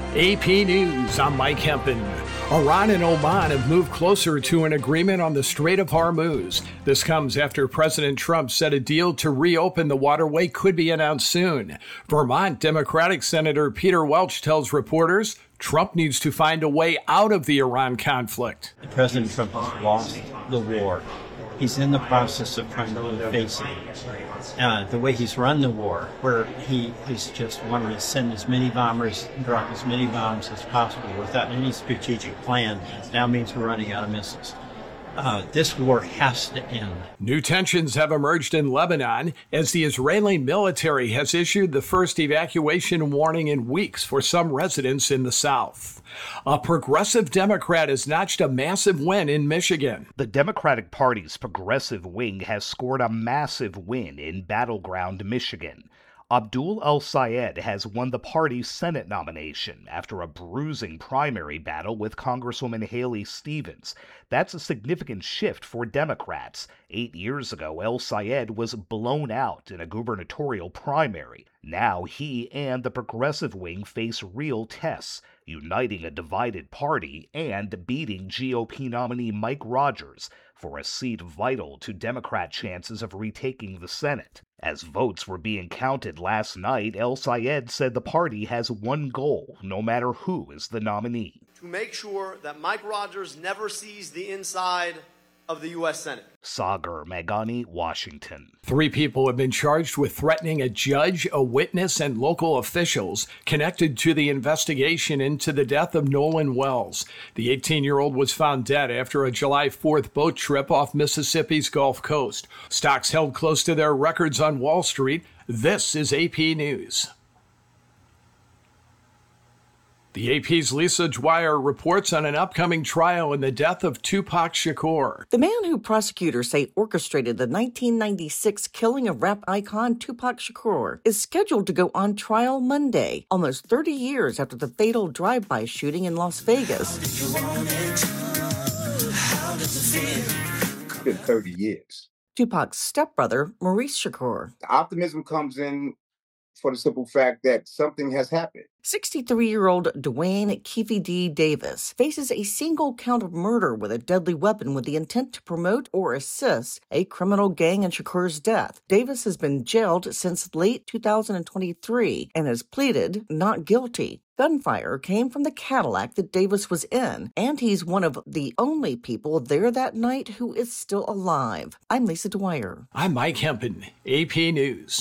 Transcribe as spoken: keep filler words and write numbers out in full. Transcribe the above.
A P News, I'm Mike Hempen. Iran and Oman have moved closer to an agreement on the Strait of Hormuz. This comes after President Trump said a deal to reopen the waterway could be announced soon. Vermont Democratic Senator Peter Welch tells reporters Trump needs to find a way out of the Iran conflict. President Trump has lost the war. He's in the process of trying to face it. Uh, the way he's run the war, where he is just wanting to send as many bombers, drop as many bombs as possible without any strategic plan, now means we're running out of missiles. Uh, this war has to end. New tensions have emerged in Lebanon as the Israeli military has issued the first evacuation warning in weeks for some residents in the south. A progressive Democrat has notched a massive win in Michigan. The Democratic Party's progressive wing has scored a massive win in battleground Michigan. Abdul El-Sayed has won the party's Senate nomination after a bruising primary battle with Congresswoman Haley Stevens. That's a significant shift for Democrats. Eight years ago, El-Sayed was blown out in a gubernatorial primary. Now he and the progressive wing face real tests, uniting a divided party and beating G O P nominee Mike Rogers for a seat vital to Democrat chances of retaking the Senate. As votes were being counted last night, El-Sayed said the party has one goal, no matter who is the nominee: to make sure that Mike Rogers never sees the inside of the U S Senate. Sagar Meghani, Washington. Three people have been charged with threatening a judge, a witness, and local officials connected to the investigation into the death of Nolan Wells. The eighteen-year-old was found dead after a July fourth boat trip off Mississippi's Gulf Coast. Stocks held close to their records on Wall Street. This is A P News. The A P's Lisa Dwyer reports on an upcoming trial in the death of Tupac Shakur. The man who prosecutors say orchestrated the nineteen ninety-six killing of rap icon Tupac Shakur is scheduled to go on trial Monday, almost thirty years after the fatal drive-by shooting in Las Vegas. It's been thirty years. Tupac's stepbrother, Maurice Shakur. The optimism comes in for the simple fact that something has happened. sixty-three-year-old Dwayne Keefe D. Davis faces a single count of murder with a deadly weapon with the intent to promote or assist a criminal gang in Shakur's death. Davis has been jailed since late two thousand twenty-three and has pleaded not guilty. Gunfire came from the Cadillac that Davis was in, and he's one of the only people there that night who is still alive. I'm Lisa Dwyer. I'm Mike Hempen, A P News.